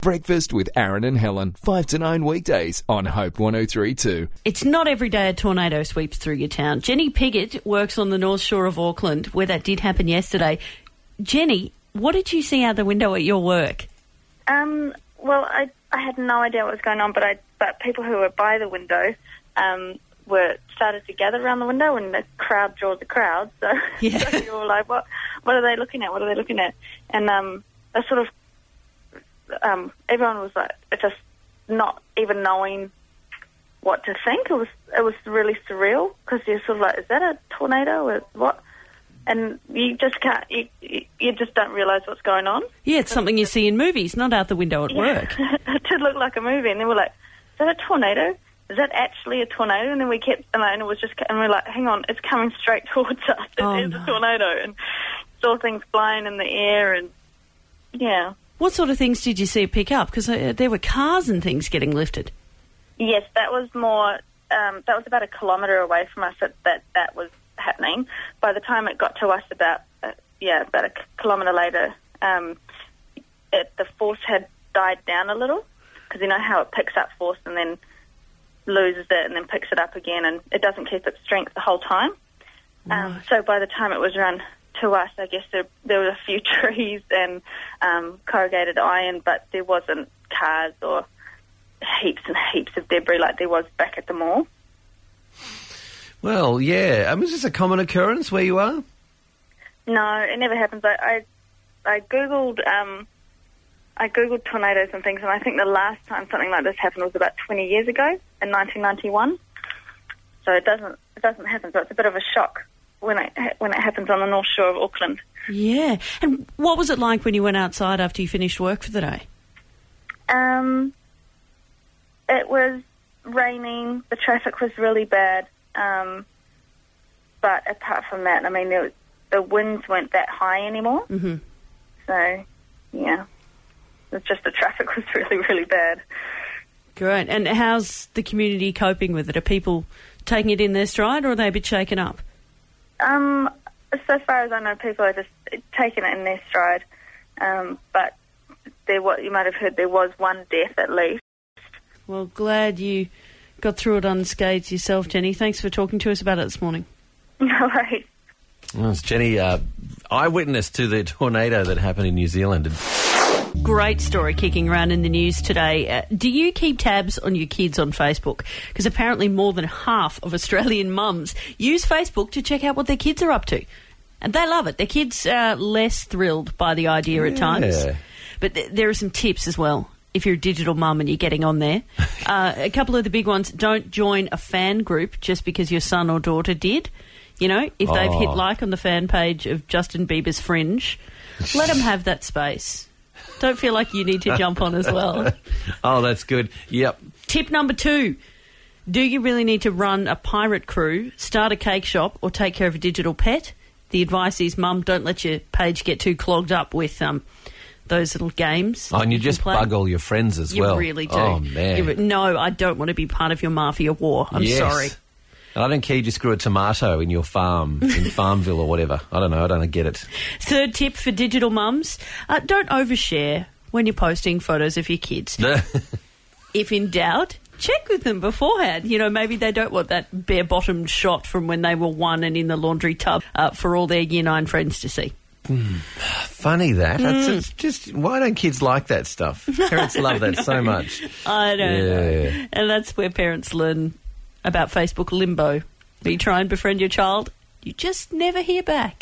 Breakfast with Aaron and Helen, 5 to 9 weekdays on Hope 103.2. It's not every day a tornado sweeps through your town. Jenny Piggott works on the North Shore of Auckland, where that did happen yesterday. Jenny, what did you see out the window at your work? Well, I had no idea what was going on, but people who were by the window started to gather around the window, and the crowd draws the crowd. So, Yeah. so you were like, what are they looking at? What are they looking at? And I sort of everyone was like, just not even knowing what to think. It was really surreal, because you're sort of like, is that a tornado or what? And you just can't, you just don't realise what's going on. Yeah, it's something you see in movies, not out the window at work. It did look like a movie, and then we're like, is that a tornado? Is that actually a tornado? And then we kept, and it was just, and we're like, hang on, it's coming straight towards us. It is a tornado, and saw things flying in the air, and yeah. What sort of things did you see it pick up? Because there were cars and things getting lifted. Yes, that was more, that was about a kilometre away from us that was happening. By the time it got to us about a kilometre later, the force had died down a little, because you know how it picks up force and then loses it and then picks it up again, and it doesn't keep its strength the whole time. Right. So by the time it was around to us, I guess there were a few trees and corrugated iron, but there wasn't cars or heaps and heaps of debris like there was back at the mall. Well, yeah. Is this a common occurrence where you are? No, it never happens. I googled tornadoes and things, and I think the last time something like this happened was about 20 years ago in 1991. So it doesn't happen. So it's a bit of a shock when it happens on the North Shore of Auckland. Yeah. And what was it like when you went outside after you finished work for the day? It was raining. The traffic was really bad. But apart from that, I mean, the winds weren't that high anymore. Mm-hmm. So, yeah. It's just the traffic was really, really bad. Great. And how's the community coping with it? Are people taking it in their stride, or are they a bit shaken up? So far as I know, people are just taking it in their stride. But what you might have heard, there was one death at least. Well, glad you got through it unscathed yourself, Jenny. Thanks for talking to us about it this morning. No worries. Well, it's Jenny, eyewitness to the tornado that happened in New Zealand. Great story kicking around in the news today. Do you keep tabs on your kids on Facebook? Because apparently more than half of Australian mums use Facebook to check out what their kids are up to. And they love it. Their kids are less thrilled by the idea at times. But there are some tips as well, if you're a digital mum and you're getting on there. A couple of the big ones: don't join a fan group just because your son or daughter did. You know, if they've hit like on the fan page of Justin Bieber's Fringe, let them have that space. Don't feel like you need to jump on as well. Oh, that's good. Yep. Tip number 2. Do you really need to run a pirate crew, start a cake shop, or take care of a digital pet? The advice is, Mum, don't let your page get too clogged up with those little games. Oh, and you just bug all your friends as well. You really do. Oh, man. No, I don't want to be part of your mafia war. I'm sorry. And I don't care you just grew a tomato in your farm, in Farmville or whatever. I don't know. I don't get it. Third tip for digital mums, don't overshare when you're posting photos of your kids. If in doubt, check with them beforehand. You know, maybe they don't want that bare-bottomed shot from when they were 1 and in the laundry tub for all their Year 9 friends to see. Funny that. It's just, why don't kids like that stuff? Parents love that so much. I don't know. And that's where parents learn about Facebook limbo. You try and befriend your child, you just never hear back.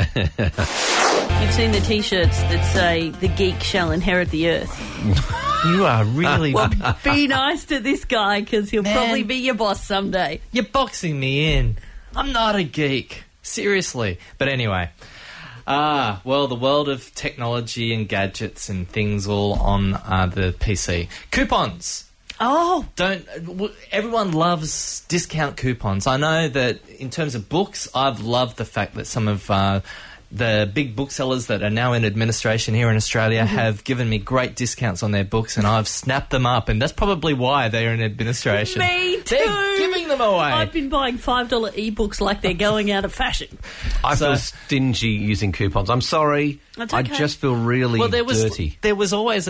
You've seen the T-shirts that say, "The geek shall inherit the earth." You are really... Well, be nice to this guy, because he'll probably be your boss someday. You're boxing me in. I'm not a geek. Seriously. But anyway... well, the world of technology and gadgets and things all on the PC. Coupons. Oh. Everyone loves discount coupons. I know that in terms of books, I've loved the fact that some of the big booksellers that are now in administration here in Australia have given me great discounts on their books, and I've snapped them up, and that's probably why they're in administration. Me too. They're giving them away. I've been buying $5 ebooks like they're going out of fashion. I So- feel stingy using coupons. I'm sorry. That's I okay. just feel really dirty. There was always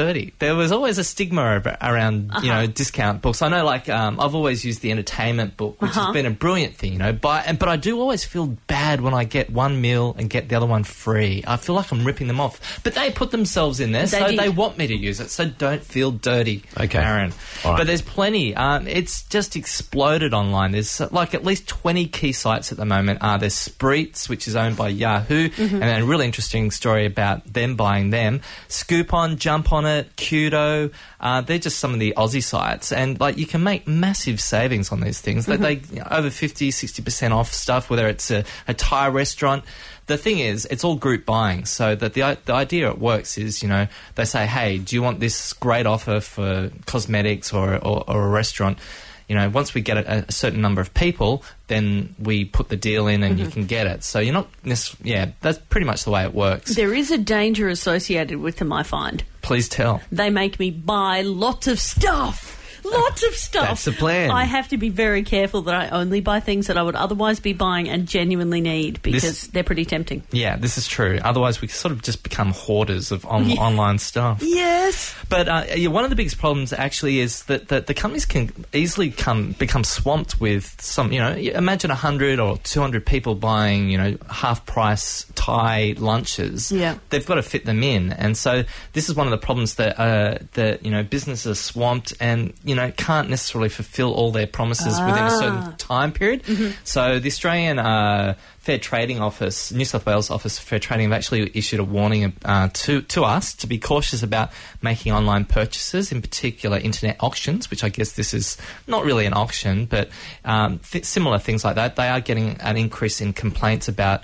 a stigma around discount books. I know, like I've always used the entertainment book, which has been a brilliant thing, but I do always feel bad when I get one meal and get the other one free. I feel like I'm ripping them off. But they put themselves in there, so did. they want me to use it. So don't feel dirty, Okay. Aaron. All right. But there's plenty. It's just exploded online. There's like at least 20 key sites at the moment. There's Spreets, which is owned by Yahoo, and a really interesting story about them buying them. Scoop On, Jump On It, Kudo. They're just some of the Aussie sites, and like you can make massive savings on these things. They over 50-60% off stuff, whether it's a Thai restaurant. The thing is, it's all group buying, so that the idea it works is, they say, hey, do you want this great offer for cosmetics or a restaurant? Once we get a certain number of people, then we put the deal in and you can get it. So you're not that's pretty much the way it works. There is a danger associated with them, I find. Please tell. They make me buy lots of stuff. Lots of stuff. That's the plan. I have to be very careful that I only buy things that I would otherwise be buying and genuinely need, because they're pretty tempting. Yeah, this is true. Otherwise, we sort of just become hoarders of online stuff. Yes. But one of the biggest problems actually is that the companies can easily become swamped with some, imagine 100 or 200 people buying, half-price Thai lunches. Yeah. They've got to fit them in. And so this is one of the problems that businesses are swamped and, can't necessarily fulfill all their promises within a certain time period. So the Australian Fair Trading Office, New South Wales Office of Fair Trading, have actually issued a warning to us to be cautious about making online purchases, in particular internet auctions, which I guess this is not really an auction, but similar things like that. They are getting an increase in complaints about,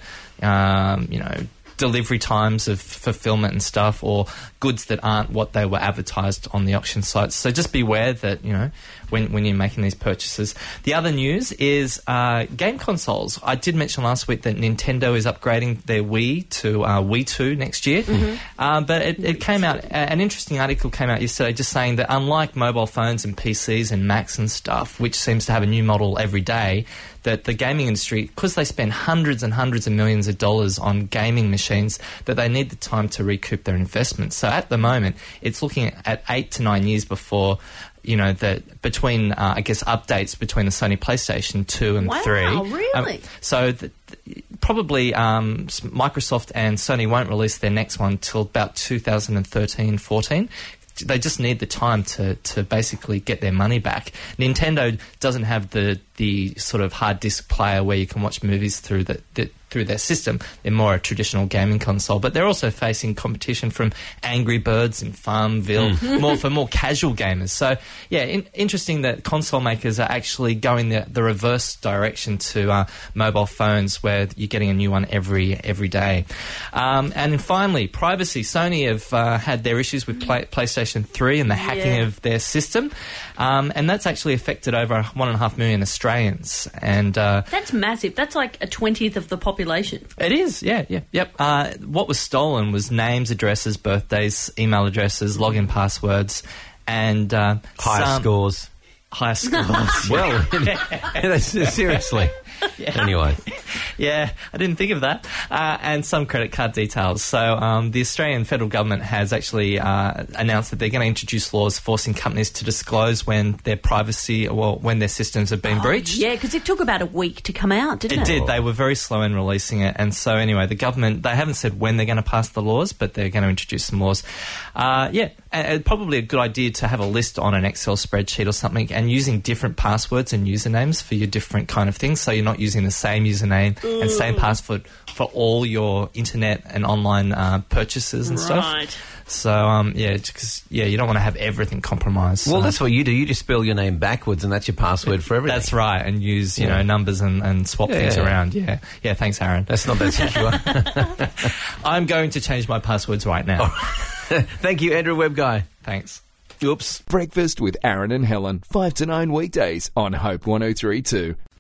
delivery times of fulfillment and stuff, or goods that aren't what they were advertised on the auction sites. So just beware that, when you're making these purchases. The other news is game consoles. I did mention last week that Nintendo is upgrading their Wii to Wii 2 next year. But it came out, an interesting article came out yesterday just saying that unlike mobile phones and PCs and Macs and stuff, which seems to have a new model every day, that the gaming industry, because they spend hundreds and hundreds of millions of dollars on gaming machines, that they need the time to recoup their investment. So at the moment, it's looking at 8 to 9 years before, that between, updates between the Sony PlayStation 2 and 3. Wow, really? Probably Microsoft and Sony won't release their next one till about 2013-14. They just need the time to basically get their money back. Nintendo doesn't have the sort of hard disk player where you can watch movies through through their system. They're more a traditional gaming console, but they're also facing competition from Angry Birds and Farmville, for more casual gamers. So, yeah, interesting that console makers are actually going the reverse direction to mobile phones, where you're getting a new one every day. And then finally, privacy. Sony have had their issues with PlayStation 3 and the hacking of their system, and that's actually affected over 1.5 million Australians. And that's massive. That's like a 20th of the population. It is, yep. What was stolen was names, addresses, birthdays, email addresses, login passwords, and Higher scores. Higher scores. Well, seriously. Yeah. Anyway. Yeah, I didn't think of that. And some credit card details. So the Australian federal government has actually announced that they're going to introduce laws forcing companies to disclose when their privacy, when their systems have been breached. Yeah, because it took about a week to come out, didn't it? It did. They were very slow in releasing it. And so anyway, the government, they haven't said when they're going to pass the laws, but they're going to introduce some laws. And probably a good idea to have a list on an Excel spreadsheet or something, and using different passwords and usernames for your different kind of things, so you're not using the same username and same password for all your internet and online purchases and stuff. So, because you don't want to have everything compromised. Well, that's what you do. You just spell your name backwards, and that's your password for everything. That's right, and use numbers and swap things around. Yeah, thanks, Aaron. That's not that secure. I'm going to change my passwords right now. Thank you, Andrew Webb Guy. Thanks. Oops. Breakfast with Aaron and Helen, 5 to 9 weekdays on Hope 103.2.